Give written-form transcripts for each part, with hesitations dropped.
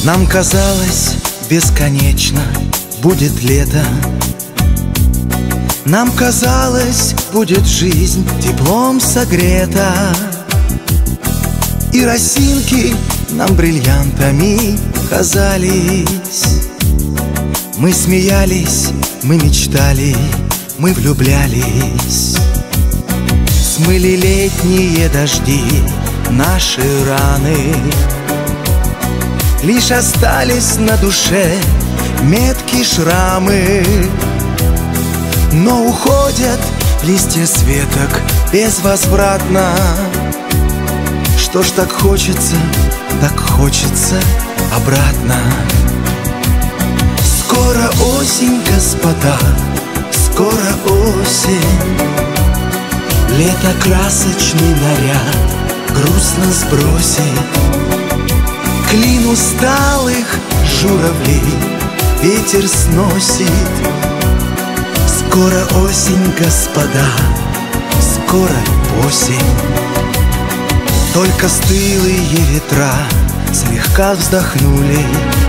Нам казалось, бесконечно будет лето. Нам казалось, будет жизнь теплом согрета. И росинки нам бриллиантами казались. Мы смеялись, мы мечтали, мы влюблялись. Смыли летние дожди наши раны. Лишь остались на душе метки, шрамы. Но уходят листья с веток безвозвратно. Что ж так хочется обратно. Скоро осень, господа, скоро осень. Лето красочный наряд грустно сбросит. Клин усталых журавлей ветер сносит. Скоро осень, господа, скоро осень. Только стылые ветра слегка вздохнули.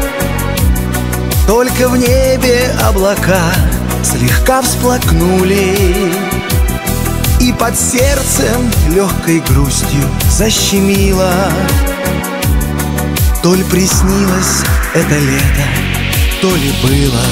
Только в небе облака слегка всплакнули. И под сердцем легкой грустью защемило. То ли приснилось это лето, то ли было.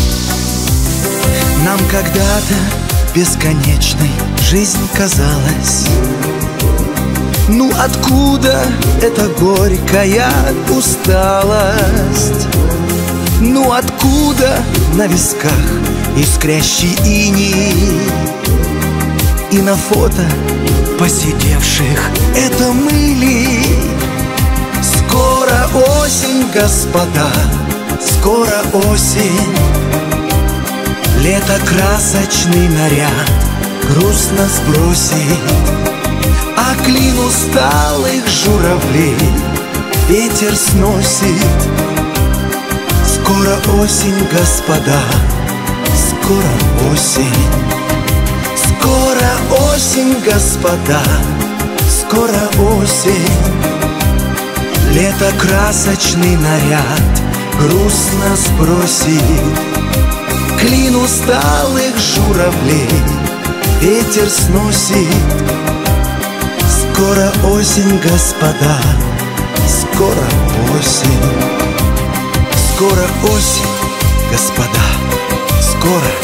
Нам когда-то бесконечной жизнь казалась. Ну откуда эта горькая усталость? Ну откуда на висках искрящий иней? И на фото посидевших это мы ли? Скоро осень, господа, скоро осень. Лето красочный наряд грустно сбросит. А клин усталых журавлей ветер сносит. Скоро осень, господа, скоро осень. Скоро осень, господа, скоро осень. Лето красочный наряд грустно сбросит. Клин усталых журавлей ветер сносит. Скоро осень, господа, скоро осень. Скоро осень, господа, скоро